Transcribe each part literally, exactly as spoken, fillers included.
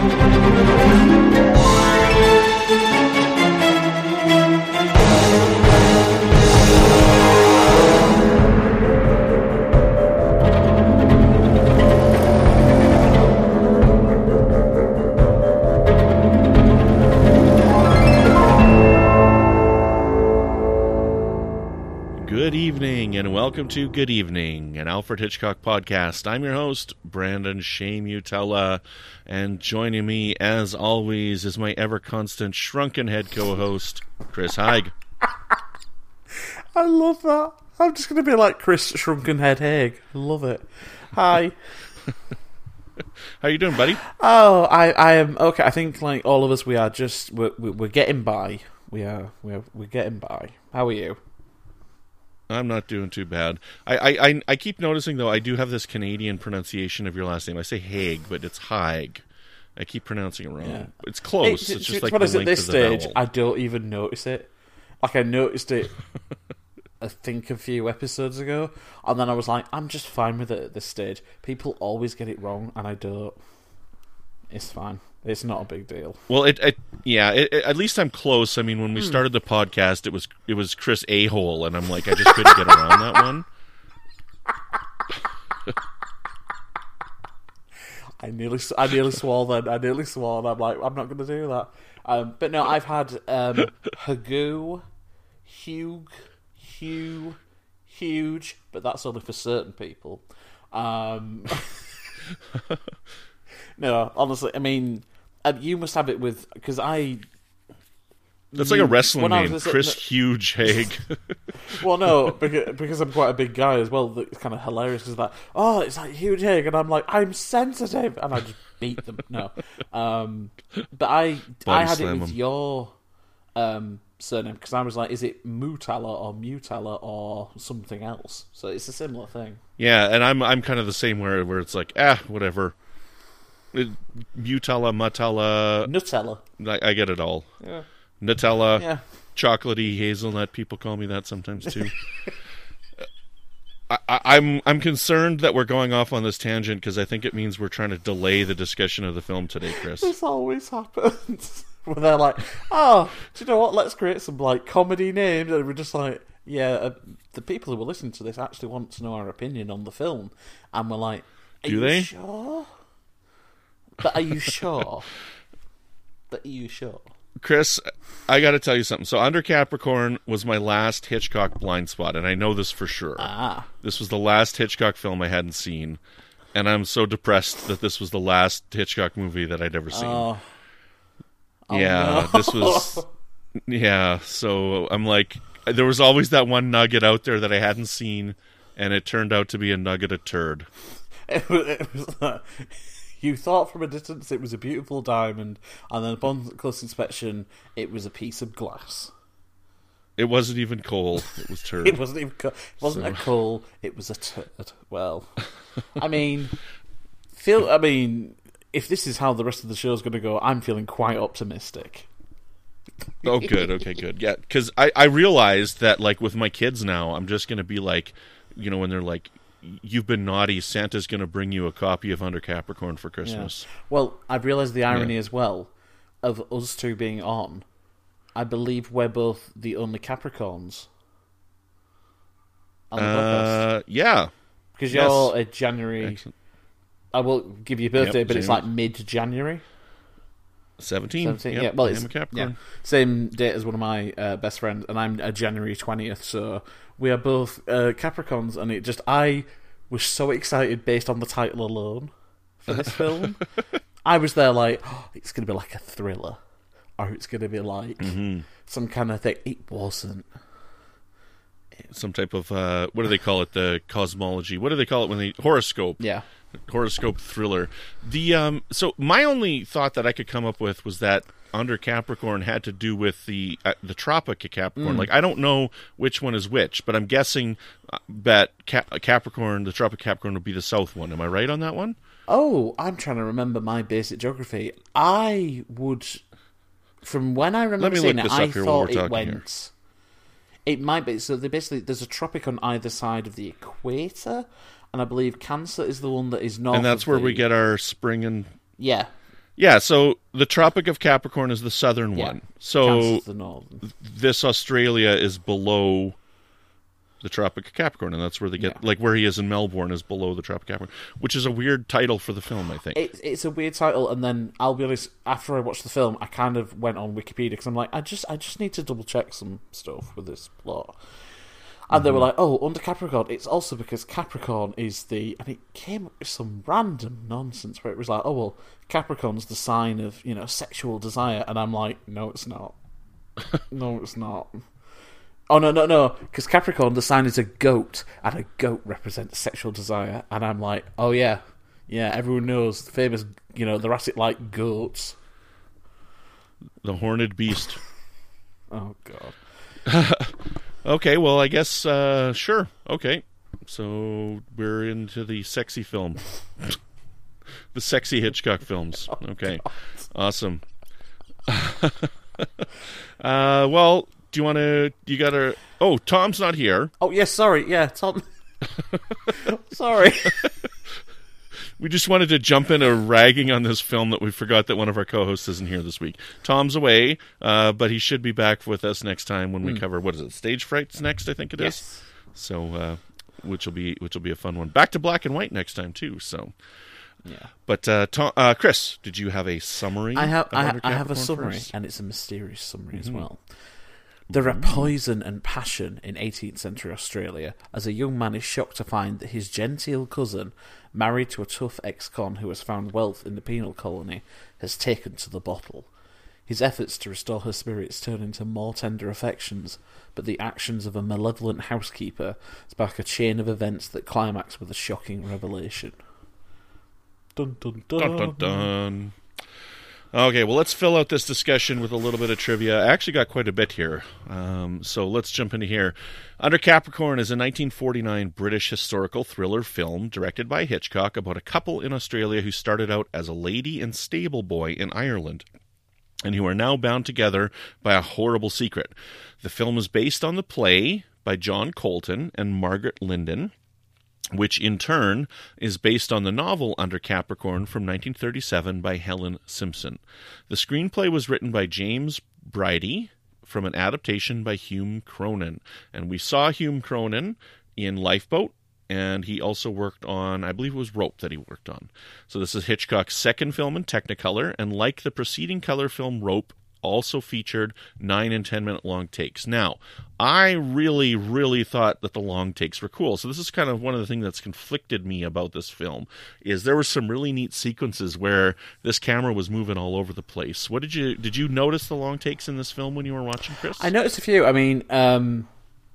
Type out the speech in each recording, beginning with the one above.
Good evening, and welcome to Good Evening, an Alfred Hitchcock podcast. I'm your host, Brandon Shea-Mutella, and joining me, as always, is my ever-constant shrunken head co-host, Chris Haig. I love that. I'm just going to be like Chris Shrunken Head Haig. I love it. Hi. How you doing, buddy? Oh, I, I am okay. I think, like all of us, we are just we're we're getting by. We are we're we're getting by. How are you? I'm not doing too bad. I, I, I, I keep noticing, though, I do have this Canadian pronunciation of your last name. I say Haig, but it's Haig. I keep pronouncing it wrong. Yeah. It's close. It, it's just it's like what the is length at this of the stage, vowel. I don't even notice it. Like, I noticed it, I think, a few episodes ago, and then I was like, I'm just fine with it at this stage. People always get it wrong, and I don't. It's fine. It's not a big deal. Well, it, it yeah. It, it, at least I'm close. I mean, when we hmm. started the podcast, it was it was Chris A-hole, and I'm like, I just couldn't get around that one. I nearly, I nearly swore then. I nearly swore, and I'm like, I'm not going to do that. Um, but no, I've had um, Hagu, Hugh, Hugh, huge, but that's only for certain people. Um, no, honestly, I mean. Uh, you must have it with, because I... That's you, like a wrestling name, was, Chris no, Huge Haig. Well, no, because, because I'm quite a big guy as well, it's kind of hilarious, because like, oh, it's like Huge Haig, and I'm like, I'm sensitive, and I just beat them. No. Um, but I I had it with them. your um, surname, because I was like, is it Mutella or Mutella or something else? So it's a similar thing. Yeah, and I'm I'm kind of the same where, where it's like, ah, whatever. Mutella, Mutella, Nutella. I, I get it all. Yeah. Nutella, yeah. chocolatey hazelnut. People call me that sometimes too. I, I, I'm I'm concerned that we're going off on this tangent because I think it means we're trying to delay the discussion of the film today, Chris. This always happens. Where they're like, "Oh, do you know what? Let's create some like comedy names," and we're just like, "Yeah." Uh, the people who will listen to this actually want to know our opinion on the film, and we're like, "Are do you they? Sure?" But are you sure? But are you sure? Chris, I got to tell you something. So Under Capricorn was my last Hitchcock blind spot, and I know this for sure. Ah. This was the last Hitchcock film I hadn't seen, and I'm so depressed that this was the last Hitchcock movie that I'd ever seen. Oh. Oh, yeah, no. this was... Yeah, so I'm like... There was always that one nugget out there that I hadn't seen, and it turned out to be a nugget of turd. It was... It was uh... You thought from a distance it was a beautiful diamond, and then upon close inspection, it was a piece of glass. It wasn't even coal. It was turd. It wasn't even. Co- it wasn't so. a coal. It was a turd. Well, I mean, feel. I mean, if this is how the rest of the show is going to go, I'm feeling quite optimistic. Oh, good. Okay, good. Yeah, because I I realized that like with my kids now, I'm just going to be like, you know, when they're like, you've been naughty, Santa's going to bring you a copy of Under Capricorn for Christmas. Yeah. Well, I've realised the irony yeah. as well of us two being on. I believe we're both the only Capricorns on the uh, podcast. Yeah. Because yes. you're a January... Excellent. I will give you a birthday, yep, but it's January. like mid-January. seventeen. seventeen, Yep, yeah. Well, I it's am a Capricorn. Yeah. Same date as one of my uh, best friends, and I'm a January twentieth, so we are both uh, Capricorns, and it just... I... was so excited based on the title alone for this film. I was there like, oh, it's going to be like a thriller, or it's going to be like mm-hmm. some kind of thing. It wasn't. It... Some type of, uh, what do they call it? The cosmology. What do they call it when they... Horoscope. Yeah. Horoscope thriller. The um. So my only thought that I could come up with was that Under Capricorn had to do with the uh, the Tropic of Capricorn. Mm. Like, I don't know which one is which, but I'm guessing that Cap- Capricorn, the Tropic of Capricorn, would be the south one. Am I right on that one? Oh, I'm trying to remember my basic geography. I would, from when I remember seeing it, I thought it went... Here. It might be. So they basically, there's a tropic on either side of the equator, and I believe Cancer is the one that is north. And that's of where the... we get our spring and... Yeah. Yeah, so the Tropic of Capricorn is the southern Yeah. one. So Cancer's the northern. this Australia is below the Tropic of Capricorn, and that's where they get, Yeah. like where he is in Melbourne is below the Tropic of Capricorn, which is a weird title for the film, I think. It, it's a weird title, and then I'll be honest. After I watched the film, I kind of went on Wikipedia because I'm like, I just, I just need to double check some stuff with this plot. And mm-hmm. they were like, "Oh, under Capricorn, it's also because Capricorn is the," and it came up with some random nonsense where it was like, "Oh well, Capricorn's the sign of you know sexual desire," and I'm like, "No, it's not. No, it's not." Oh, no, no, no, because Capricorn, the sign is a goat, and a goat represents sexual desire, and I'm like, oh, yeah, yeah, everyone knows the famous, you know, the Thoracic-like goats. The horned beast. Oh, God. Okay, well, I guess, uh, sure, okay. So, we're into the sexy film. The sexy Hitchcock films. Okay, oh, awesome. uh, well... Do you want to... You got to... Oh, Tom's not here. Oh, yes, sorry. Yeah, Tom. Sorry. We just wanted to jump into ragging on this film that we forgot that one of our co-hosts isn't here this week. Tom's away, uh, but he should be back with us next time when we mm. cover... What is it? Stage Frights next, I think it yes. is. So, uh, which will be which will be a fun one. Back to black and white next time, too, so... Yeah. But, uh, Tom, uh, Chris, did you have a summary? I have, I, I have a first? summary, and it's a mysterious summary mm-hmm. as well. There are poison and passion in eighteenth century Australia as a young man is shocked to find that his genteel cousin, married to a tough ex-con who has found wealth in the penal colony, has taken to the bottle. His efforts to restore her spirits turn into more tender affections, but the actions of a malevolent housekeeper spark a chain of events that climax with a shocking revelation. Dun dun dun. Dun dun dun. Okay, well, let's fill out this discussion with a little bit of trivia. I actually got quite a bit here, um, so let's jump into here. Under Capricorn is a nineteen forty-nine British historical thriller film directed by Hitchcock about a couple in Australia who started out as a lady and stable boy in Ireland and who are now bound together by a horrible secret. The film is based on the play by John Colton and Margaret Linden, which in turn is based on the novel Under Capricorn from nineteen thirty-seven by Helen Simpson. The screenplay was written by James Bridie from an adaptation by Hume Cronyn. And we saw Hume Cronyn in Lifeboat, and he also worked on, I believe it was Rope that he worked on. So this is Hitchcock's second film in Technicolor, and like the preceding color film Rope, also featured nine and ten minute long takes. Now, I really, really thought that the long takes were cool. So this is kind of one of the things that's conflicted me about this film, is there were some really neat sequences where this camera was moving all over the place. What did you, did you notice the long takes in this film when you were watching, Chris? I noticed a few. I mean, um,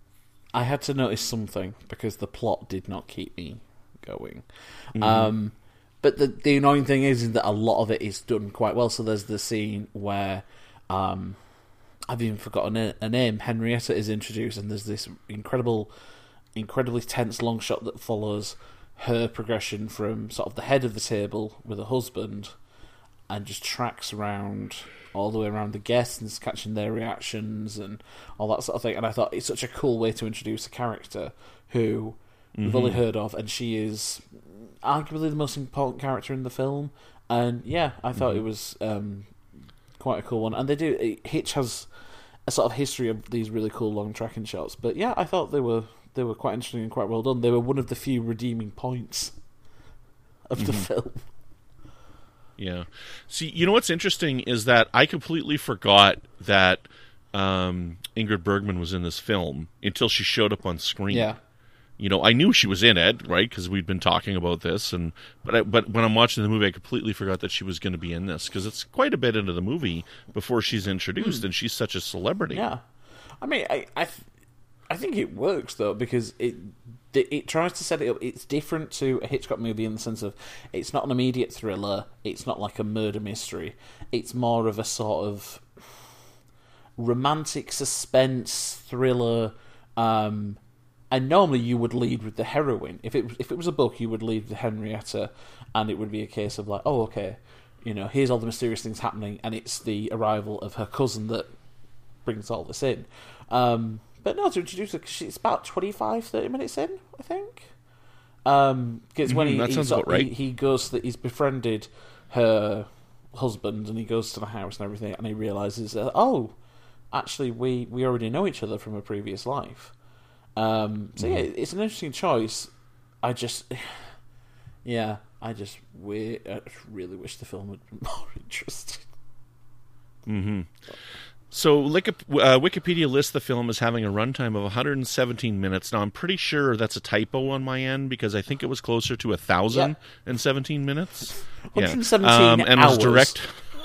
I had to notice something because the plot did not keep me going. Mm-hmm. Um, but the, the annoying thing is, is that a lot of it is done quite well. So there's the scene where Um, I've even forgotten a, a name. Henrietta is introduced, and there's this incredible, incredibly tense long shot that follows her progression from sort of the head of the table with her husband, and just tracks around all the way around the guests and catching their reactions and all that sort of thing. And I thought it's such a cool way to introduce a character who mm-hmm. we've only heard of, and she is arguably the most important character in the film. And yeah, I thought mm-hmm. it was Um, quite a cool one, and they do. Hitch has a sort of history of these really cool long tracking shots, but yeah, I thought they were they were quite interesting and quite well done. They were one of the few redeeming points of the mm-hmm. film. Yeah. See, you know what's interesting is that I completely forgot that um, Ingrid Bergman was in this film until she showed up on screen. Yeah. You know, I knew she was in it, right? Because we'd been talking about this, and but I, but when I'm watching the movie, I completely forgot that she was going to be in this because it's quite a bit into the movie before she's introduced, mm. and she's such a celebrity. Yeah, I mean, I I, th- I think it works though because it it tries to set it up. It's different to a Hitchcock movie in the sense of it's not an immediate thriller. It's not like a murder mystery. It's more of a sort of romantic suspense thriller. Um, And normally you would lead with the heroine. If it if it was a book, you would lead with Henrietta, and it would be a case of like, oh, okay, you know, here's all the mysterious things happening, and it's the arrival of her cousin that brings all this in. Um, but no, to introduce her, it's about twenty-five, thirty minutes in, I think. Um, because when mm-hmm, he, that he, sounds sort about right. he, he goes that he's befriended her husband, and he goes to the house and everything, and he realizes, uh, oh, actually, we, we already know each other from a previous life. Um, so, yeah, it's an interesting choice. I just... Yeah, I just, we, I really wish the film had been more interesting. Mm-hmm. So uh, Wikipedia lists the film as having a runtime of one hundred seventeen minutes. Now, I'm pretty sure that's a typo on my end, because I think it was closer to one thousand seventeen yeah. minutes. one hundred seventeen yeah. um, and hours. Was direct...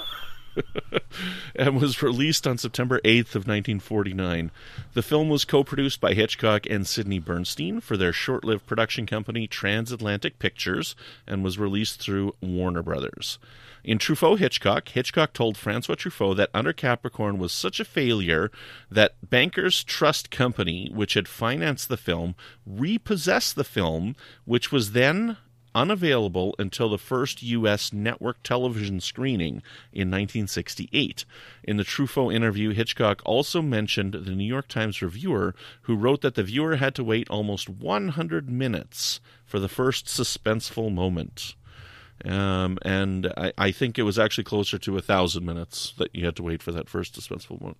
and was released on September eighth of nineteen forty-nine. The film was co-produced by Hitchcock and Sidney Bernstein for their short-lived production company Transatlantic Pictures, and was released through Warner Brothers. In Truffaut Hitchcock, Hitchcock told Francois Truffaut that Under Capricorn was such a failure that Bankers Trust Company, which had financed the film, repossessed the film, which was then unavailable until the first U S network television screening in nineteen sixty-eight. In the Truffaut interview, Hitchcock also mentioned the New York Times reviewer, who wrote that the viewer had to wait almost one hundred minutes for the first suspenseful moment. Um, and I, I think it was actually closer to a thousand minutes that you had to wait for that first suspenseful moment.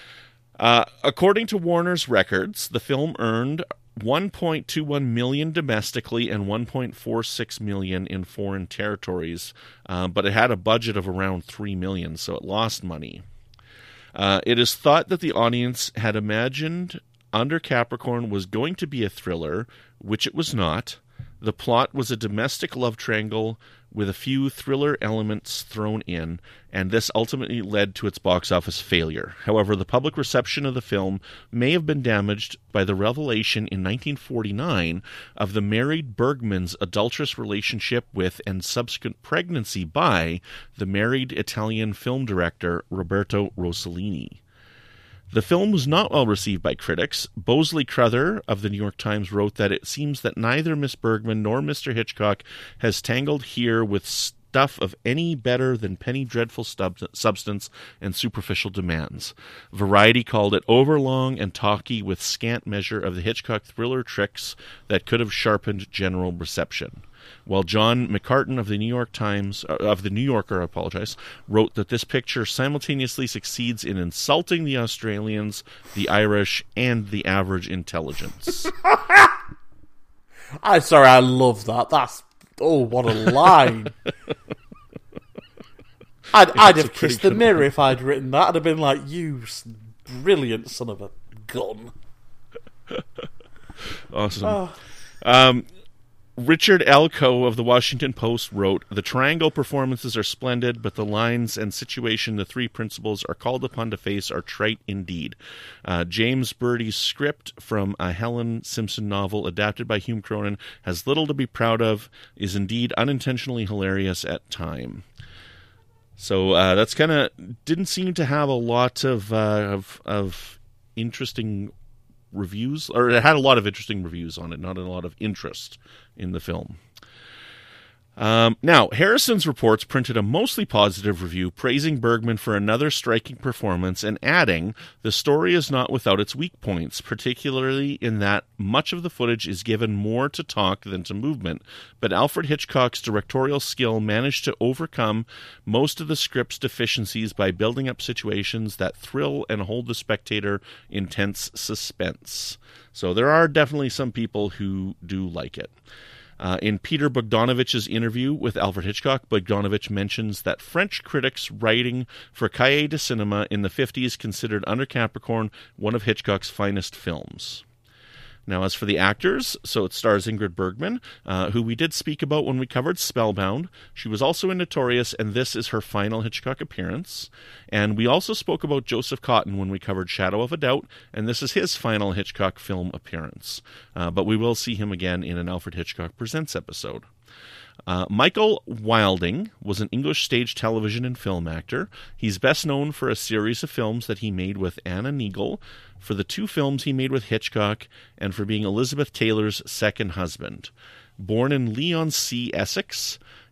Uh, according to Warner's records, the film earned one point two one million dollars domestically and one point four six million dollars in foreign territories, uh, but it had a budget of around three million dollars, so it lost money. Uh, it is thought that the audience had imagined Under Capricorn was going to be a thriller, which it was not. The plot was a domestic love triangle with a few thriller elements thrown in, and this ultimately led to its box office failure. However, the public reception of the film may have been damaged by the revelation in nineteen forty-nine of the married Bergman's adulterous relationship with and subsequent pregnancy by the married Italian film director Roberto Rossellini. The film was not well received by critics. Bosley Crowther of the New York Times wrote that it seems that neither Miss Bergman nor Mister Hitchcock has tangled here with stuff of any better than penny dreadful stub- substance and superficial demands. Variety called it overlong and talky with scant measure of the Hitchcock thriller tricks that could have sharpened general reception. While John McCartan of the New York Times, uh, of the New Yorker, I apologize, wrote that this picture simultaneously succeeds in insulting the Australians, the Irish, and the average intelligence. I'm sorry, I love that. That's oh, what a line! I'd, I'd have kissed the mirror if I'd written that. I'd have been like, "You brilliant son of a gun!" Awesome. Oh. Um. Richard Elko of the Washington Post wrote, "The triangle performances are splendid, but the lines and situation the three principals are called upon to face are trite indeed. Uh, James Birdie's script from a Helen Simpson novel adapted by Hume Cronyn has little to be proud of, is indeed unintentionally hilarious at time." So uh, that's kind of didn't seem to have a lot of, uh, of, of interesting reviews, or it had a lot of interesting reviews on it, not a lot of interest in the film. Um, now, Harrison's reports printed a mostly positive review praising Bergman for another striking performance and adding, "The story is not without its weak points, particularly in that much of the footage is given more to talk than to movement, but Alfred Hitchcock's directorial skill managed to overcome most of the script's deficiencies by building up situations that thrill and hold the spectator in tense suspense." So there are definitely some people who do like it. Uh, in Peter Bogdanovich's interview with Alfred Hitchcock, Bogdanovich mentions that French critics writing for Cahiers de Cinema in the fifties considered Under Capricorn one of Hitchcock's finest films. Now, as for the actors, so it stars Ingrid Bergman, uh, who we did speak about when we covered Spellbound. She was also in Notorious, and this is her final Hitchcock appearance. And we also spoke about Joseph Cotten when we covered Shadow of a Doubt, and this is his final Hitchcock film appearance. Uh, but we will see him again in an Alfred Hitchcock Presents episode. Uh, Michael Wilding was an English stage, television, and film actor. He's best known for a series of films that he made with Anna Neagle, for the two films he made with Hitchcock, and for being Elizabeth Taylor's second husband. Born in Leigh-on-Sea, Essex,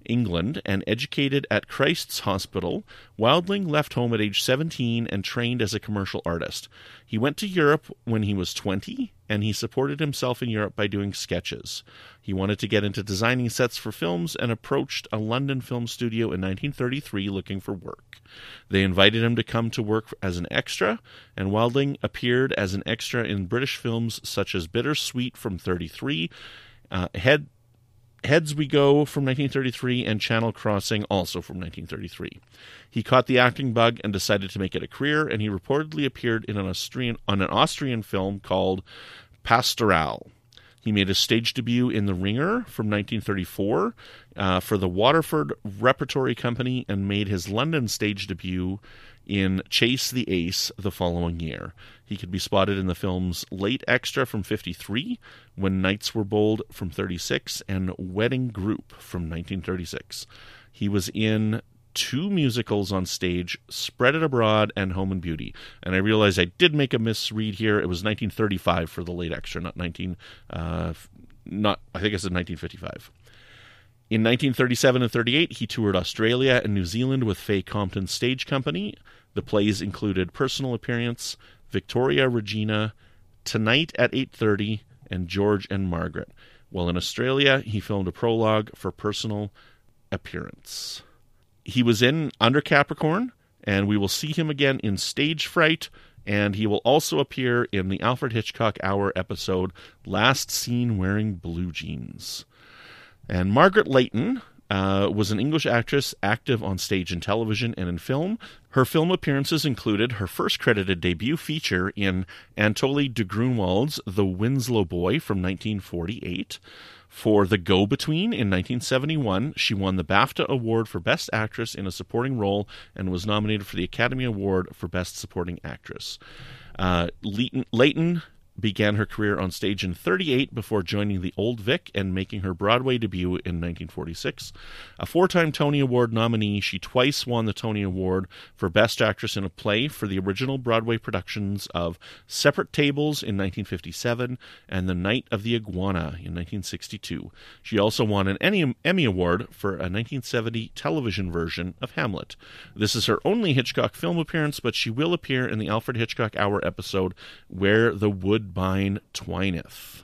England, and educated at Christ's Hospital, Wilding left home at age seventeen and trained as a commercial artist. He went to Europe when he was twenty, and he supported himself in Europe by doing sketches. He wanted to get into designing sets for films and approached a London film studio in nineteen thirty-three looking for work. They invited him to come to work as an extra, and Wilding appeared as an extra in British films such as Bittersweet from thirty-three, uh, Head Heads We Go from nineteen thirty-three, and Channel Crossing, also from nineteen thirty-three. He caught the acting bug and decided to make it a career, and he reportedly appeared in an Austrian on an Austrian film called Pastoral. He made his stage debut in The Ringer from nineteen thirty-four uh, for the Waterford Repertory Company, and made his London stage debut in Chase the Ace the following year. He could be spotted in the films Late Extra from fifty-three, When Nights Were Bold from thirty-six, and Wedding Group from nineteen thirty-six. He was in two musicals on stage, Spread It Abroad and Home and Beauty. And I realized I did make a misread here. It was nineteen thirty-five for the Late Extra, not nineteen. Uh, not I think I said nineteen fifty-five. In nineteen thirty-seven and thirty-eight, he toured Australia and New Zealand with Faye Compton's stage company. The plays included Personal Appearance, Victoria Regina, Tonight at eight thirty, and George and Margaret. While in Australia, he filmed a prologue for Personal Appearance. He was in Under Capricorn, and we will see him again in Stage Fright, and he will also appear in the Alfred Hitchcock Hour episode Last Seen Wearing Blue Jeans. And Margaret Leighton uh, was an English actress active on stage and television and in film. Her film appearances included her first credited debut feature in Anatoly de Grunwald's The Winslow Boy from nineteen forty-eight. For The Go-Between in nineteen seventy-one, she won the BAFTA Award for Best Actress in a Supporting Role and was nominated for the Academy Award for Best Supporting Actress. Uh, Leighton, Leighton began her career on stage in thirty-eight before joining the Old Vic and making her Broadway debut in nineteen forty-six. A four-time Tony Award nominee, she twice won the Tony Award for Best Actress in a Play for the original Broadway productions of Separate Tables in nineteen fifty-seven and The Night of the Iguana in nineteen sixty-two. She also won an Emmy Award for a nineteen seventy television version of Hamlet. This is her only Hitchcock film appearance, but she will appear in the Alfred Hitchcock Hour episode Where the Woodbine Twineth.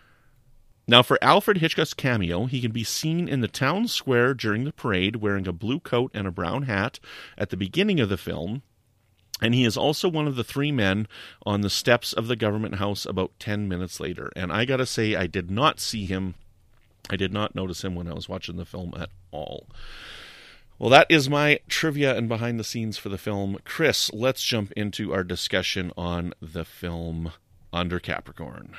Now, for Alfred Hitchcock's cameo, he can be seen in the town square during the parade wearing a blue coat and a brown hat at the beginning of the film, and he is also one of the three men on the steps of the government house about ten minutes later. And I gotta say, I did not see him, I did not notice him when I was watching the film at all. Well, that is my trivia and behind the scenes for the film. Chris, let's jump into our discussion on the film Under Capricorn.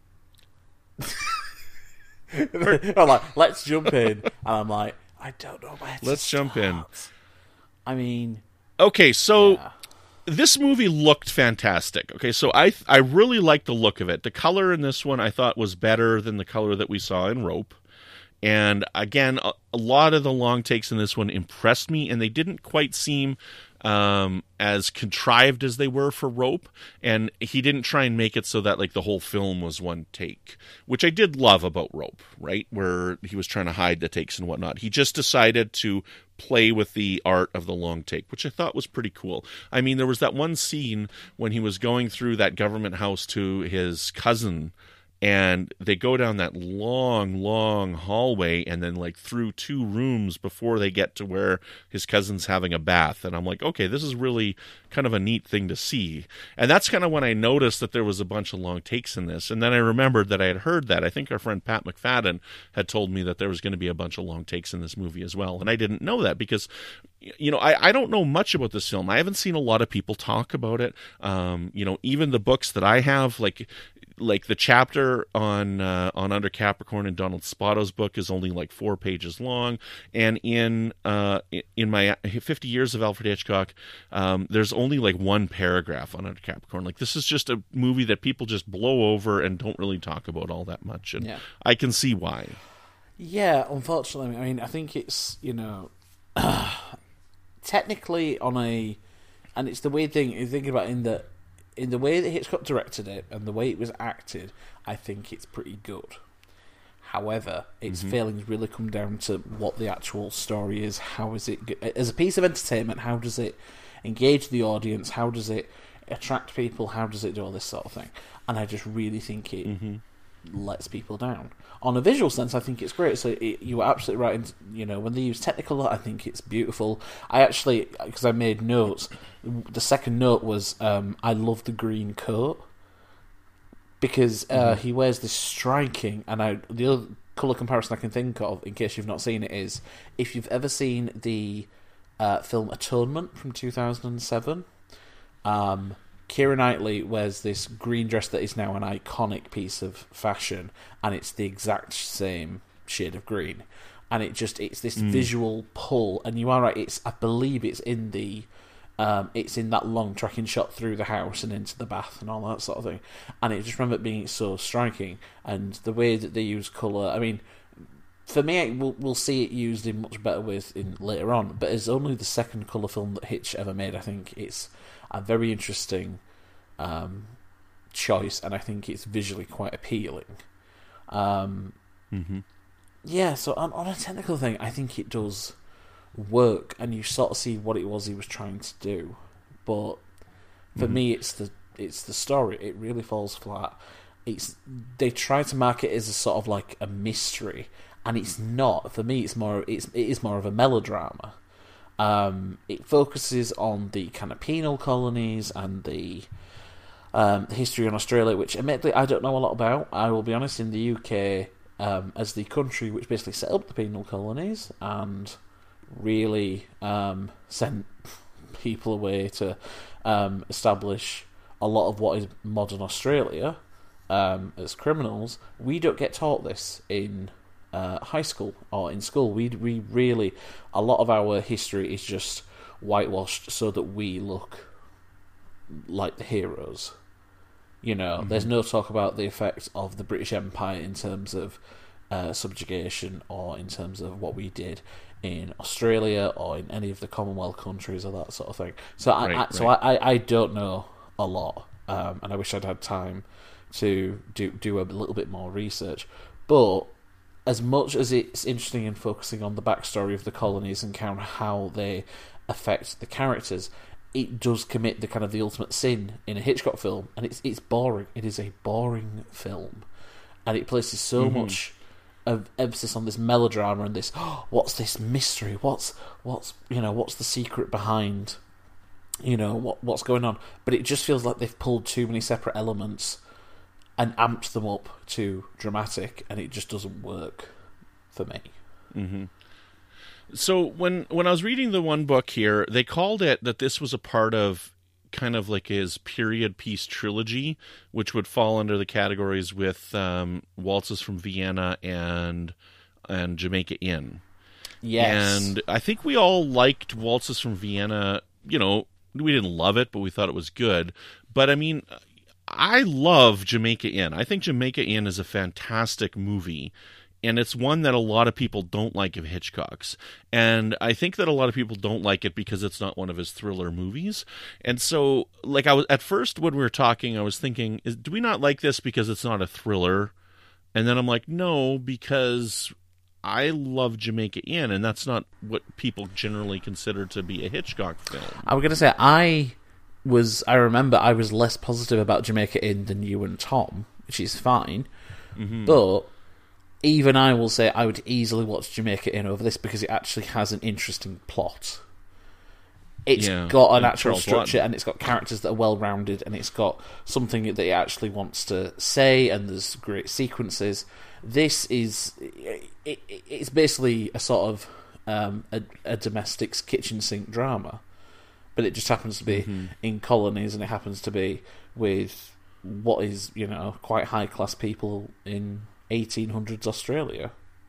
I'm like, let's jump in, and I'm like, I don't know where to Let's start. jump in. I mean, okay, so yeah. This movie looked fantastic. Okay, so I I really liked the look of it. The color in this one I thought was better than the color that we saw in Rope. And again, a, a lot of the long takes in this one impressed me, and they didn't quite seem um, as contrived as they were for Rope. And he didn't try and make it so that like the whole film was one take, which I did love about Rope, right? Where he was trying to hide the takes and whatnot. He just decided to play with the art of the long take, which I thought was pretty cool. I mean, there was that one scene when he was going through that government house to his cousin, and they go down that long, long hallway and then like through two rooms before they get to where his cousin's having a bath. And I'm like, okay, this is really kind of a neat thing to see. And that's kind of when I noticed that there was a bunch of long takes in this. And then I remembered that I had heard that. I think our friend Pat McFadden had told me that there was going to be a bunch of long takes in this movie as well. And I didn't know that because, you know, I, I don't know much about this film. I haven't seen a lot of people talk about it. Um, you know, even the books that I have, like, Like the chapter on uh, on Under Capricorn in Donald Spotto's book is only like four pages long, and in uh, in my fifty years of Alfred Hitchcock, um, there's only like one paragraph on Under Capricorn. Like this is just a movie that people just blow over and don't really talk about all that much, and yeah. I can see why. Yeah, unfortunately, I mean, I think it's you know technically on a, and it's the weird thing you think about in that. In the way that Hitchcock directed it and the way it was acted, I think it's pretty good. However, its mm-hmm. failings really come down to what the actual story is. How is it, as a piece of entertainment, how does it engage the audience? How does it attract people? How does it do all this sort of thing? And I just really think it mm-hmm. lets people down. On a visual sense, I think it's great. So it, you were absolutely right. In, you know, when they use Technicolor, I think it's beautiful. I actually, because I made notes, the second note was um, I love the green coat. Because uh, mm-hmm. he wears this striking, and I, the other colour comparison I can think of, in case you've not seen it, is if you've ever seen the uh, film Atonement from two thousand seven, um, Keira Knightley wears this green dress that is now an iconic piece of fashion, and it's the exact same shade of green. And it just, it's this mm. visual pull, and you are right, it's, I believe it's in the... Um, it's in that long tracking shot through the house and into the bath and all that sort of thing. And I just remember it being so striking. And the way that they use colour, I mean, for me, we'll, we'll see it used in much better ways in, later on. But it's only the second colour film that Hitch ever made. I think it's a very interesting um, choice, and I think it's visually quite appealing. Um, mm-hmm. Yeah, so on, on a technical thing, I think it does work, and you sort of see what it was he was trying to do. But for mm-hmm. me, it's the it's the story. It really falls flat. It's they try to market it as a sort of like a mystery, and it's not. For me, it's more it's it is more of a melodrama. Um, it focuses on the kind of penal colonies and the um, the history in Australia, which admittedly I don't know a lot about. I will be honest. In the U K, um, as the country which basically set up the penal colonies and really um, sent people away to um, establish a lot of what is modern Australia um, as criminals, we don't get taught this in uh, high school or in school. We we really, a lot of our history is just whitewashed so that we look like the heroes. You know, mm-hmm. there's no talk about the effects of the British Empire in terms of uh, subjugation or in terms of what we did in Australia or in any of the Commonwealth countries or that sort of thing. So I, right, I so right. I, I don't know a lot, um, and I wish I'd had time to do do a little bit more research. But as much as it's interesting in focusing on the backstory of the colonies and kind of how they affect the characters, it does commit the kind of the ultimate sin in a Hitchcock film, and it's it's boring. It is a boring film, and it places so mm-hmm. much of emphasis on this melodrama and this oh, what's this mystery, what's what's you know what's the secret behind you know what what's going on, but it just feels like they've pulled too many separate elements and amped them up to dramatic, and it just doesn't work for me. Mm-hmm. So when when I was reading the one book here, they called it that this was a part of kind of like his period piece trilogy, which would fall under the categories with um, Waltzes from Vienna and and Jamaica Inn. Yes. And I think we all liked Waltzes from Vienna. You know, we didn't love it, but we thought it was good. But I mean, I love Jamaica Inn. I think Jamaica Inn is a fantastic movie. And it's one that a lot of people don't like of Hitchcock's. And I think that a lot of people don't like it because it's not one of his thriller movies. And so, like, I was at first when we were talking, I was thinking, is, do we not like this because it's not a thriller? And then I'm like, no, because I love Jamaica Inn, and that's not what people generally consider to be a Hitchcock film. I was going to say, I was, I remember I was less positive about Jamaica Inn than you and Tom, which is fine. Mm-hmm. But even I will say I would easily watch Jamaica Inn over this because it actually has an interesting plot. It's yeah, got an and actual Charles structure, Laughton. And it's got characters that are well-rounded, and it's got something that it actually wants to say, and there's great sequences. This is... It, it, it's basically a sort of um, a, a domestic's kitchen sink drama, but it just happens to be mm-hmm. in colonies, and it happens to be with what is, you know, quite high-class people in eighteen hundreds Australia.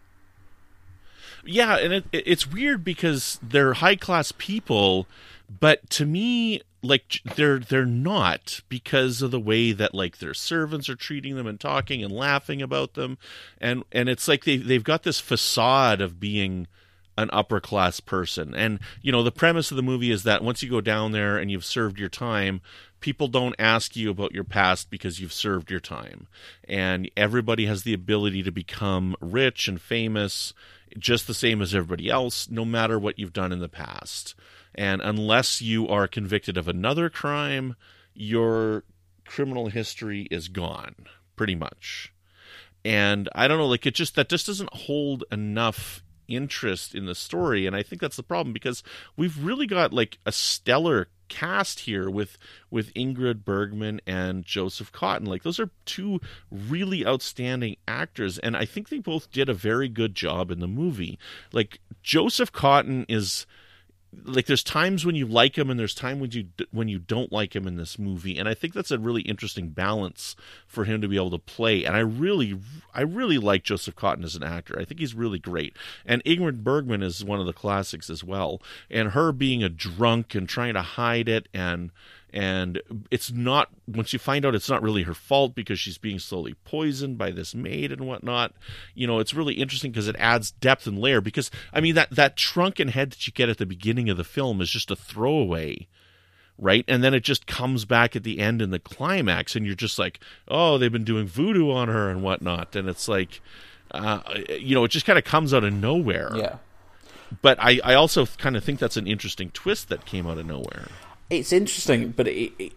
Yeah, and it, it's weird because they're high-class people, but to me, like, they're they're not, because of the way that, like, their servants are treating them and talking and laughing about them. And and it's like they, they've got this facade of being an upper-class person. And, you know, the premise of the movie is that once you go down there and you've served your time, people don't ask you about your past because you've served your time. And everybody has the ability to become rich and famous just the same as everybody else, no matter what you've done in the past. And unless you are convicted of another crime, your criminal history is gone, pretty much. And I don't know, like it just, that just doesn't hold enough interest in the story. And I think that's the problem, because we've really got like a stellar cast here with with Ingrid Bergman and Joseph Cotten. Like those are two really outstanding actors, and I think they both did a very good job in the movie. Like Joseph Cotten is like, there's times when you like him and there's time when you when you don't like him in this movie, and I think that's a really interesting balance for him to be able to play. And I really I really like Joseph Cotten as an actor. I think he's really great. And Ingrid Bergman is one of the classics as well. And her being a drunk and trying to hide it, and and it's not, once you find out it's not really her fault because she's being slowly poisoned by this maid and whatnot, you know, it's really interesting because it adds depth and layer. Because, I mean, that, that shrunken head that you get at the beginning of the film is just a throwaway, right? And then it just comes back at the end in the climax, and you're just like, oh, they've been doing voodoo on her and whatnot. And it's like, uh, you know, it just kind of comes out of nowhere. Yeah. But I, I also kind of think that's an interesting twist that came out of nowhere. It's interesting, but it, it...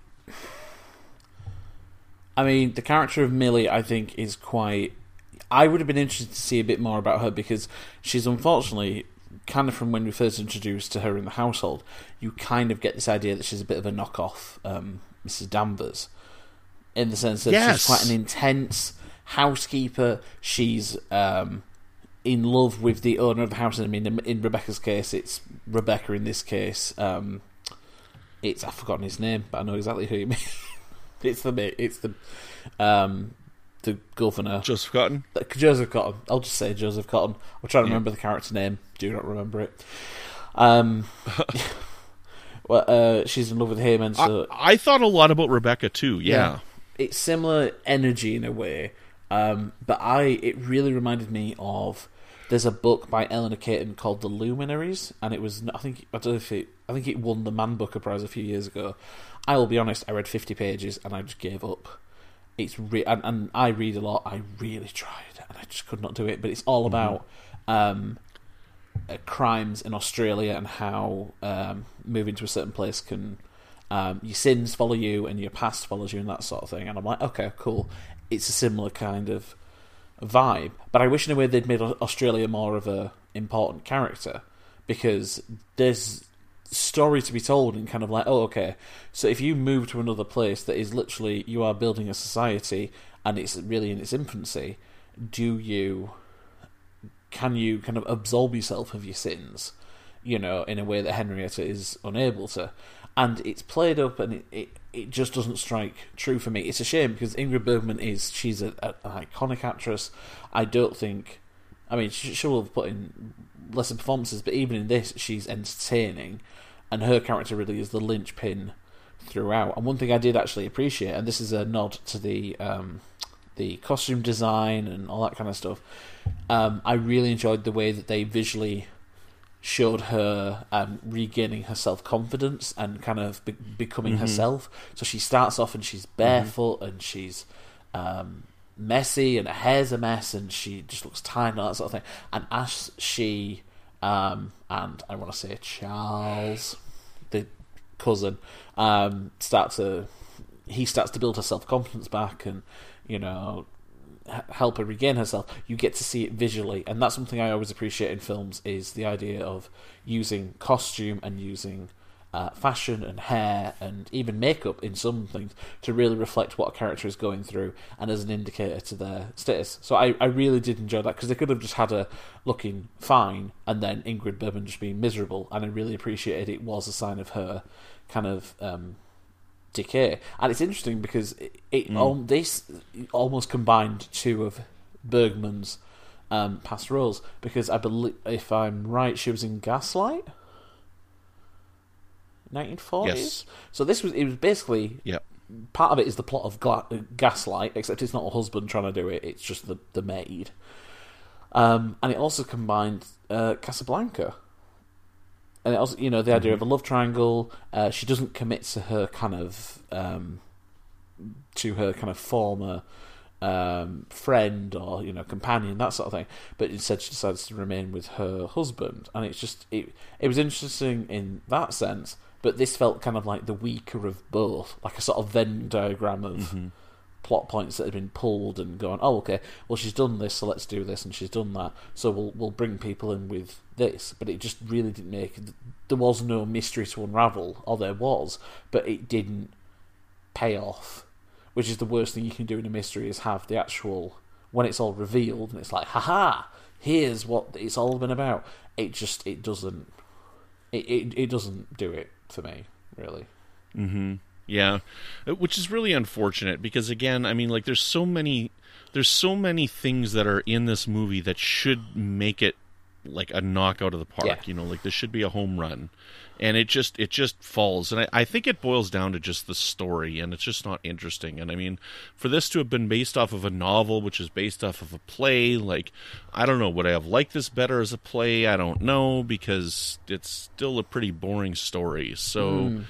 I mean, the character of Millie, I think, is quite... I would have been interested to see a bit more about her, because she's unfortunately, kind of from when we first introduced to her in the household, you kind of get this idea that she's a bit of a knockoff um, Missus Danvers, in the sense that yes. she's quite an intense housekeeper. She's um, in love with the owner of the house. I mean, in, in Rebecca's case, it's Rebecca. In this case... Um, It's I've forgotten his name, but I know exactly who you mean. it's the it's the um the governor, Joseph Cotten. Joseph Cotten. I'll just say Joseph Cotten. I'll try to remember yeah. the character name. Do not remember it. Um, well, uh, she's in love with him, and so I, I thought a lot about Rebecca too. Yeah, yeah. It's similar energy in a way, um, but I it really reminded me of. There's a book by Eleanor Caton called The Luminaries, and it was I think I don't know if it I think it won the Man Booker Prize a few years ago. I will be honest, I read fifty pages and I just gave up. It's re- and, and I read a lot. I really tried, and I just could not do it. But it's all about mm-hmm. um, uh, crimes in Australia and how um, moving to a certain place can um, your sins follow you and your past follows you and that sort of thing. And I'm like, okay, cool. It's a similar kind of vibe, but I wish in a way they'd made Australia more of a important character, because there's story to be told, and kind of like, oh, okay, so if you move to another place that is literally, you are building a society and it's really in its infancy, do you can you kind of absolve yourself of your sins, you know, in a way that Henrietta is unable to. And it's played up, and it, it, it just doesn't strike true for me. It's a shame, because Ingrid Bergman is she's a, a, an iconic actress. I don't think, I mean, she, she will have put in lesser performances, but even in this, she's entertaining, and her character really is the linchpin throughout. And one thing I did actually appreciate, and this is a nod to the um, the costume design and all that kind of stuff. Um, I really enjoyed the way that they visually showed her um, regaining her self-confidence and kind of be- becoming mm-hmm. herself. So she starts off and she's barefoot mm-hmm. and she's um, messy and her hair's a mess and she just looks tired and all that sort of thing. And as she, um, and I want to say Charles, the cousin, um, start to, he starts to build her self-confidence back and, you know, help her regain herself, you get to see it visually. And that's something I always appreciate in films, is the idea of using costume and using uh, fashion and hair and even makeup in some things to really reflect what a character is going through and as an indicator to their status. So I, I really did enjoy that, because they could have just had her looking fine and then Ingrid Bergman just being miserable, and I really appreciated it was a sign of her kind of um, decay. And it's interesting because it, it mm. all, this almost combined two of Bergman's um, past roles, because I believe, if I'm right, she was in Gaslight, nineteen forties. Yes. So this was it was basically yep. part of it is the plot of Gla- Gaslight, except it's not a husband trying to do it; it's just the the maid. Um, and it also combined uh, Casablanca. and it also, you know, the idea mm-hmm. of a love triangle. Uh, she doesn't commit to her kind of um, to her kind of former um, friend or you know companion, that sort of thing. But instead, she decides to remain with her husband, and it's just it. It was interesting in that sense. But this felt kind of like the weaker of both, like a sort of Venn diagram of mm-hmm. plot points that had been pulled and gone, oh, okay, well, she's done this, so let's do this, and she's done that, so we'll we'll bring people in with this. But it just really didn't make... There was no mystery to unravel, or there was, but it didn't pay off, which is the worst thing you can do in a mystery, is have the actual... When it's all revealed, and it's like, haha, here's what it's all been about. It just, it doesn't... It, it, it doesn't do it. For me, really. Mm-hmm. Yeah, which is really unfortunate because, again, I mean, like, there's so many, there's so many things that are in this movie that should make it like a knockout of the park. Yeah. You know, like this should be a home run, and it just it just falls. And I, I think it boils down to just the story, and it's just not interesting. And I mean, for this to have been based off of a novel, which is based off of a play, like, I don't know, would I have liked this better as a play? I don't know, because it's still a pretty boring story. So, mm.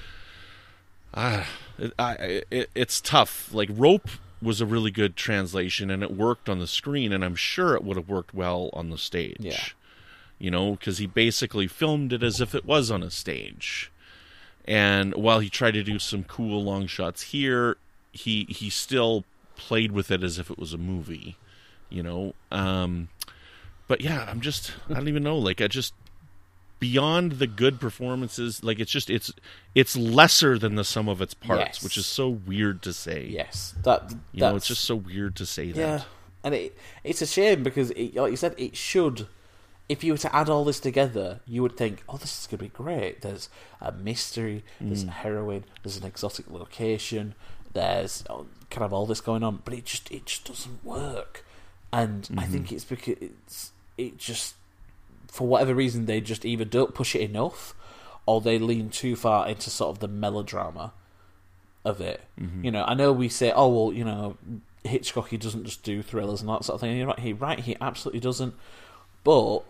uh, it, I, it, it's tough. Like, Rope was a really good translation, and it worked on the screen, and I'm sure it would have worked well on the stage. Yeah. You know, because he basically filmed it as if it was on a stage. And while he tried to do some cool long shots here, he he still played with it as if it was a movie, you know. Um, but yeah, I'm just, I don't even know. Like, I just, beyond the good performances, like, it's just, it's it's lesser than the sum of its parts, yes. which is so weird to say. Yes. that You know, it's just so weird to say that. Yeah, and it it's a shame because, it, like you said, it should... If you were to add all this together, you would think, oh, this is going to be great. There's a mystery, there's mm. a heroine, there's an exotic location, there's kind of all this going on, but it just it just doesn't work. And mm-hmm. I think it's because it's it just, for whatever reason, they just either don't push it enough, or they lean too far into sort of the melodrama of it. Mm-hmm. You know, I know we say, oh, well, you know, Hitchcock, he doesn't just do thrillers and that sort of thing. And you're right, he, right, he absolutely doesn't. But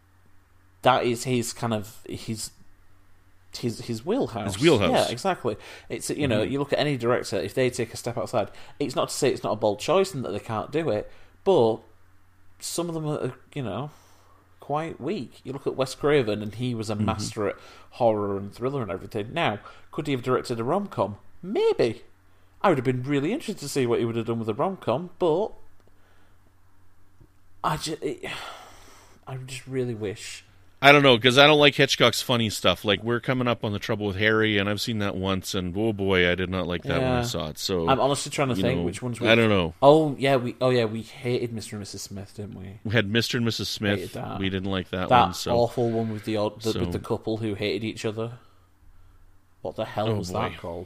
that is his kind of his his his wheelhouse. His wheelhouse. Yeah, exactly. It's you know, mm-hmm. you look at any director, if they take a step outside, it's not to say it's not a bold choice and that they can't do it, but some of them are, you know, quite weak. You look at Wes Craven, and he was a mm-hmm. master at horror and thriller and everything. Now, could he have directed a rom-com? Maybe. I would have been really interested to see what he would have done with a rom-com, but I just, it, I just really wish. I don't know, because I don't like Hitchcock's funny stuff. Like, we're coming up on The Trouble with Harry, and I've seen that once, and oh boy, I did not like that yeah. when I saw it. So I'm honestly trying to think know, which ones we... I don't know. Oh, yeah, we Oh yeah, we hated Mister and Missus Smith, didn't we? We had Mister and Missus Smith. We didn't like that, that one. That so. awful one with the, odd, the so. with the couple who hated each other. What the hell oh, was boy. that called?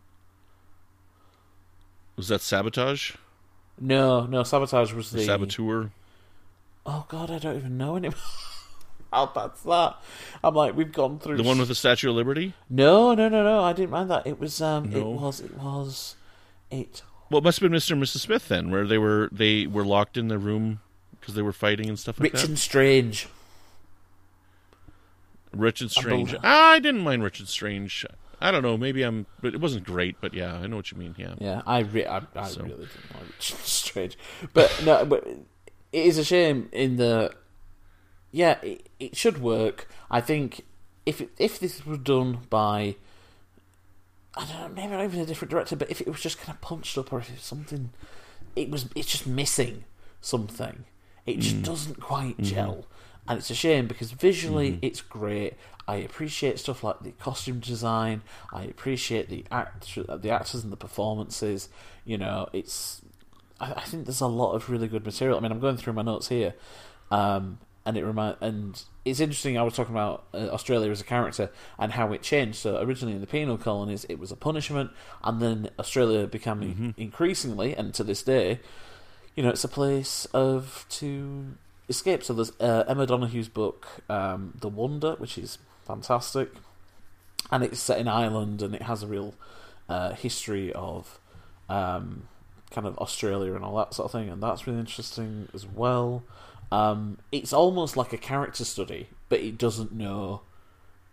Was that Sabotage? No, no, Sabotage was the... the Saboteur? Oh, God, I don't even know anymore. How bad's that? I'm like, we've gone through... The one with the Statue of Liberty? No, no, no, no, I didn't mind that. It was, um, no. it was, it was, it... Well, it must have been Mister and Missus Smith then, where they were they were locked in the room because they were fighting and stuff like Rich that. Rich and Strange. Rich and Strange. I, ah, I didn't mind Rich and Strange. I don't know, maybe I'm... But it wasn't great, but yeah, I know what you mean, yeah. Yeah, I, re- I, I so. really didn't like Rich and Strange. But, no, but it is a shame in the... Yeah, it, it should work. I think if it, if this was done by, I don't know, maybe not even a different director, but if it was just kind of punched up, or if it was something, it was it's just missing something. It just mm. doesn't quite mm-hmm. gel, and it's a shame because visually mm-hmm. it's great. I appreciate stuff like the costume design. I appreciate the act, the actors and the performances. You know, it's. I, I think there's a lot of really good material. I mean, I'm going through my notes here. Um, And it remind, and it's interesting. I was talking about uh, Australia as a character and how it changed. So originally in the penal colonies, it was a punishment, and then Australia became mm-hmm. increasingly, and to this day, you know, it's a place of to escape. So there's uh, Emma Donoghue's book, um, The Wonder, which is fantastic, and it's set in Ireland, and it has a real uh, history of um, kind of Australia and all that sort of thing, and that's really interesting as well. Um, it's almost like a character study, but it doesn't know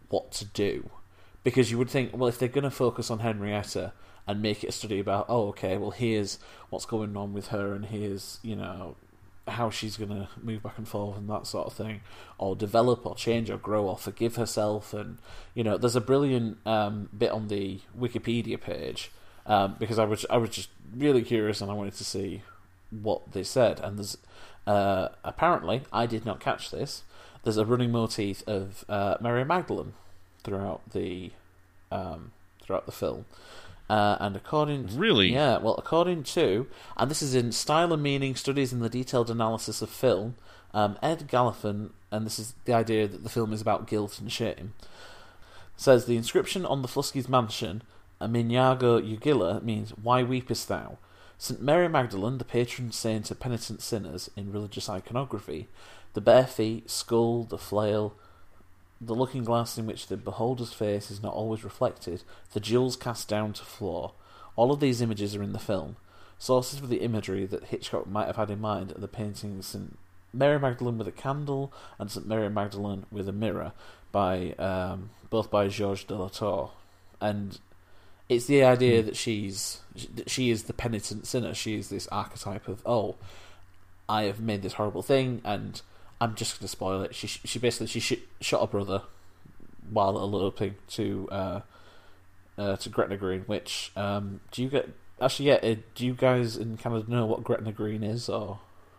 what to do. Because you would think, well, if they're going to focus on Henrietta and make it a study about, oh, okay, well, here's what's going on with her, and here's, you know, how she's going to move back and forth and that sort of thing, or develop or change or grow or forgive herself. And, you know, there's a brilliant um, bit on the Wikipedia page, um, because I was I was just really curious and I wanted to see what they said. And there's, uh, apparently, I did not catch this, there's a running motif of uh, Mary Magdalene throughout the um, throughout the film. Uh, and according to, really, yeah, well, according to, and this is in Style and Meaning: Studies in the Detailed Analysis of Film, um, Ed Gallafin, and this is the idea that the film is about guilt and shame, says the inscription on the Flusky's mansion, Aminyago Ugilla, means "Why weepest thou?" Saint Mary Magdalene, the patron saint of penitent sinners in religious iconography, the bare feet, skull, the flail, the looking glass in which the beholder's face is not always reflected, the jewels cast down to floor. All of these images are in the film. Sources for the imagery that Hitchcock might have had in mind are the paintings Saint Mary Magdalene with a candle and Saint Mary Magdalene with a mirror, by um, both by Georges de la Tour. And it's the idea that she's that she is the penitent sinner. She is this archetype of, oh, I have made this horrible thing, and I'm just going to spoil it. She she basically she sh- shot her brother while eloping to uh, uh, to Gretna Green. Which um, do you get? Actually, yeah. Uh, do you guys in Canada know what Gretna Green is? Or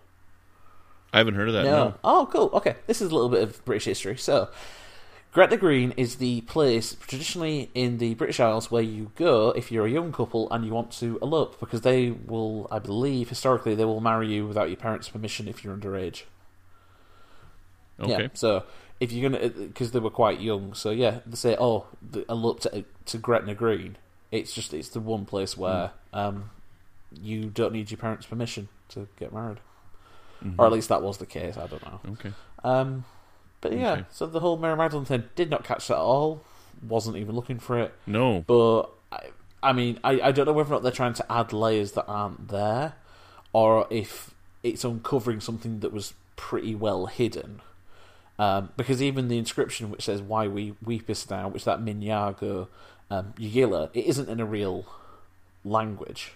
I haven't heard of that. no. no. Oh, cool. Okay, this is a little bit of British history. So, Gretna Green is the place traditionally in the British Isles where you go if you're a young couple and you want to elope, because they will, I believe, historically, they will marry you without your parents' permission if you're underage. Okay. Yeah, so if you're gonna, because they were quite young, so yeah, they say, oh, elope to, to Gretna Green. It's just it's the one place where mm. um, you don't need your parents' permission to get married, mm-hmm. or at least that was the case. I don't know. Okay. Um, but yeah, okay. so the whole Mary Magdalene thing, did not catch that at all. Wasn't even looking for it. No. But I, I mean, I, I don't know whether or not they're trying to add layers that aren't there, or if it's uncovering something that was pretty well hidden. Um, because even the inscription which says "Why we weepest thou," which that Minyago um, Ugilla, it isn't in a real language.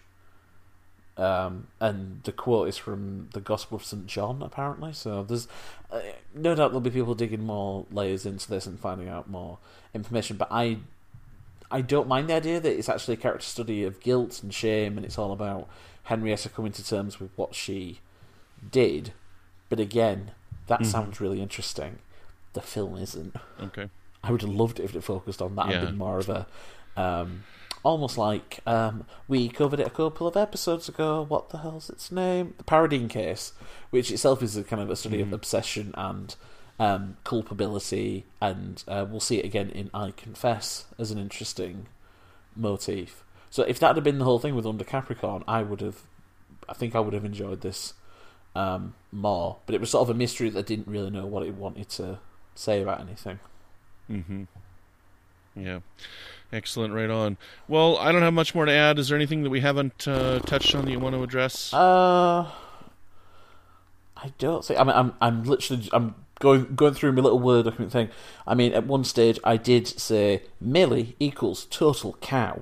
Um, and the quote is from the Gospel of Saint John, apparently. So there's uh, no doubt there'll be people digging more layers into this and finding out more information. But I, I don't mind the idea that it's actually a character study of guilt and shame, and it's all about Henrietta coming to terms with what she did. But again, that mm-hmm. sounds really interesting. The film isn't. Okay. I would have loved it if it focused on that yeah. and been more of a... Um, almost like... Um, we covered it a couple of episodes ago. What the hell's its name? The Paradine Case, which itself is a kind of a study mm-hmm. of obsession and um, culpability, and uh, we'll see it again in I Confess as an interesting motif. So if that had been the whole thing with Under Capricorn, I would have... I think I would have enjoyed this Um, more, but it was sort of a mystery that I didn't really know what it wanted to say about anything. Mm-hmm. Yeah. Excellent, right on. Well, I don't have much more to add. Is there anything that we haven't uh, touched on that you want to address? Uh, I don't think. I mean, I'm I'm literally I'm going going through my little Word document thing. I mean, at one stage I did say Millie equals total cow,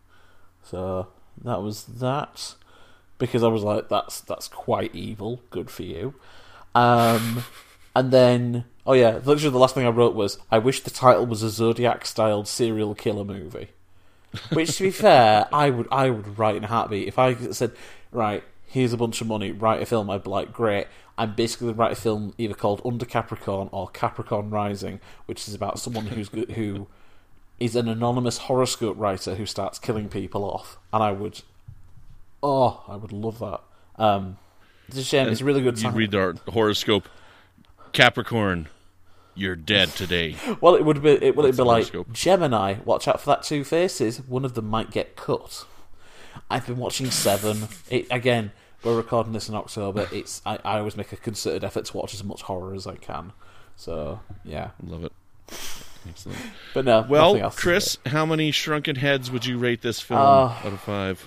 so that was that. Because I was like, that's that's quite evil. Good for you. Um, and then, oh yeah, literally the last thing I wrote was, I wish the title was a Zodiac-styled serial killer movie. Which, to be fair, I would I would write in a heartbeat. If I said, right, here's a bunch of money, write a film, I'd be like, great. I'm basically going to write a film either called Under Capricorn or Capricorn Rising, which is about someone who's who is an anonymous horoscope writer who starts killing people off. And I would... Oh, I would love that. Um, it's a shame. And it's a really good time. You read our horoscope, Capricorn, you're dead today. Well, it would be. It would be like horoscope. Gemini. Watch out for that two faces. One of them might get cut. I've been watching Seven. It, again, we're recording this in October. It's. I, I always make a concerted effort to watch as much horror as I can. So yeah, love it. Excellent. But no. Well, Chris, how many shrunken heads would you rate this film uh, out of five?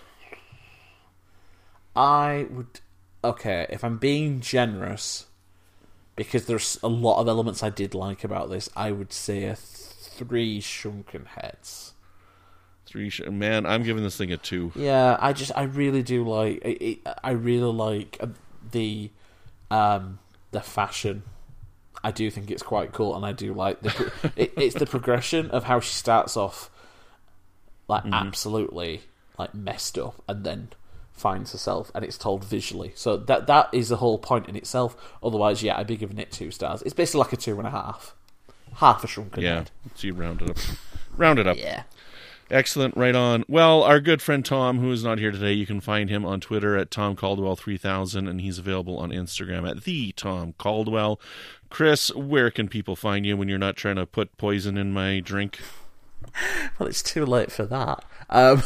I would... Okay, if I'm being generous, because there's a lot of elements I did like about this, I would say a three shrunken heads. Three, sh- man, I'm giving this thing a two. Yeah, I just, I really do like, it, it, I really like the, um, the fashion. I do think it's quite cool, and I do like the, it, it's the progression of how she starts off, like, mm-hmm. absolutely, like, messed up, and then finds herself, and it's told visually. So that that is the whole point in itself. Otherwise, yeah, I'd be giving it two stars. It's basically like a two and a half. Half a shrunken yeah, head. So you round it up. Round it up. Yeah. Excellent, right on. Well, our good friend Tom, who is not here today, you can find him on Twitter at Tom Caldwell three thousand, and he's available on Instagram at the Tom Caldwell. Chris, where can people find you when you're not trying to put poison in my drink? Well, it's too late for that. Um,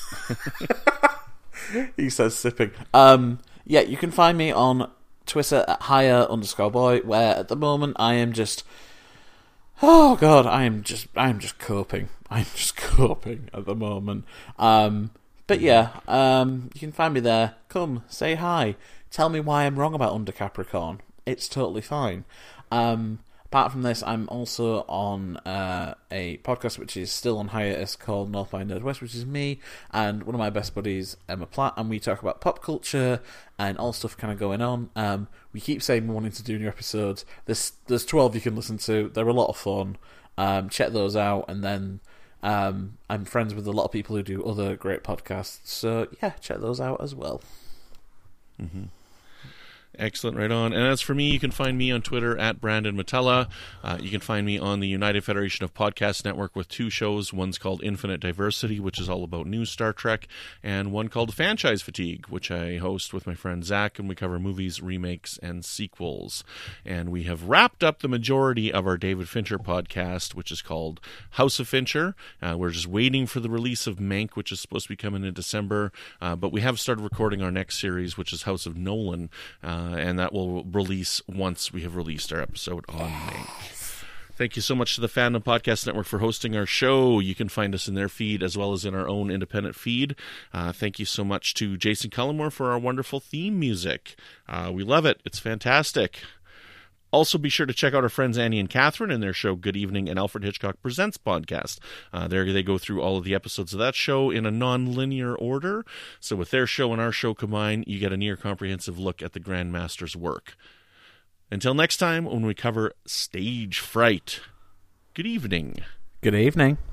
he says sipping. Um, yeah, you can find me on Twitter at higher underscore boy, where at the moment I am just... Oh God, I am just, I am just coping. I'm just coping at the moment. Um, but yeah, um, you can find me there. Come, say hi. Tell me why I'm wrong about Under Capricorn. It's totally fine. Um, apart from this, I'm also on uh, a podcast which is still on hiatus called North by Northwest, which is me and one of my best buddies, Emma Platt, and we talk about pop culture and all stuff kind of going on. Um, we keep saying we're wanting to do new episodes. There's there's twelve you can listen to. They're a lot of fun. Um, check those out, and then um, I'm friends with a lot of people who do other great podcasts. So yeah, check those out as well. Mm-hmm. Excellent, right on. And as for me, you can find me on Twitter at Brandon Matella. Uh, you can find me on the United Federation of Podcast Network with two shows. One's called Infinite Diversity, which is all about new Star Trek, and one called Franchise Fatigue, which I host with my friend Zach, and we cover movies, remakes, and sequels. And we have wrapped up the majority of our David Fincher podcast, which is called House of Fincher. Uh, we're just waiting for the release of Mank, which is supposed to be coming in December, uh, but we have started recording our next series, which is House of Nolan, uh, Uh, and that will release once we have released our episode on Mank. Thank you so much to the Fandom Podcast Network for hosting our show. You can find us in their feed as well as in our own independent feed. Uh, thank you so much to Jason Cullimore for our wonderful theme music. Uh, we love it. It's fantastic. Also, be sure to check out our friends Annie and Catherine and their show Good Evening and Alfred Hitchcock Presents podcast. Uh, there they go through all of the episodes of that show in a non-linear order. So with their show and our show combined, you get a near comprehensive look at the Grandmaster's work. Until next time, when we cover Stage Fright, good evening. Good evening.